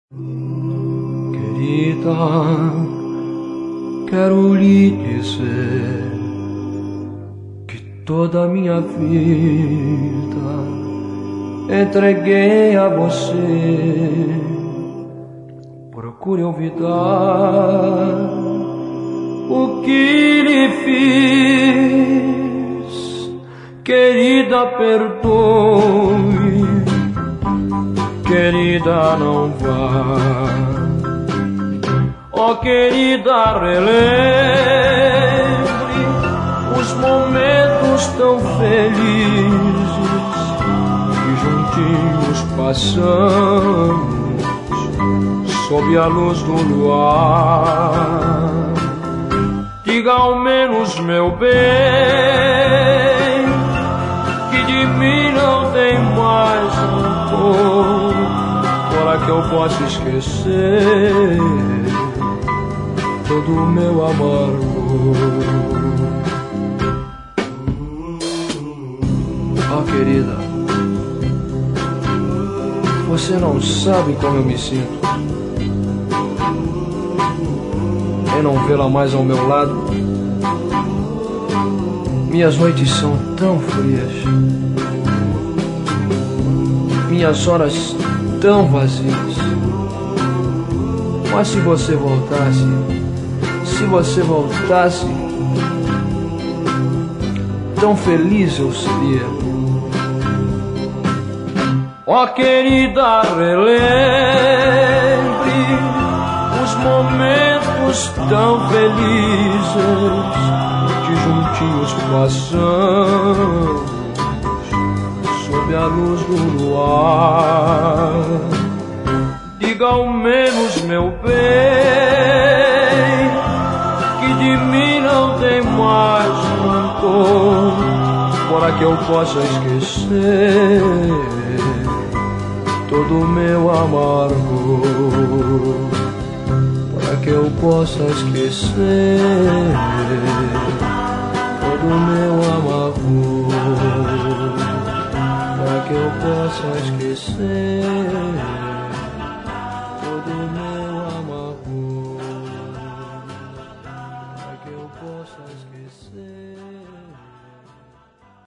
Querida, quero lhe dizer que toda a minha vida entreguei a você. Procure olvidar o que lhe fiz. Querida, perdoe. Querida, não vá. Oh, querida, relembre os momentos tão felizes que juntinhos passamos sob a luz do luar. Diga ao menos, meu bem, que de mim não tem mais rancor, para que eu possa esquecer todo o meu amargor. Oh, querida, você não sabe como eu me sinto em não vê-la mais ao meu lado. Minhas noites são tão frias, minhas horas tão vazias. Mas se você voltasse, tão feliz eu seria. Ó, querida, relembre os momentos tão felizes que juntinhos passamos sob a luz do luar. Diga ao menos, meu bem, que de mim não tem mais rancor, para que eu possa esquecer todo o meu amargor, para que eu possa esquecer todo o meu amargor, para que eu possa esquecer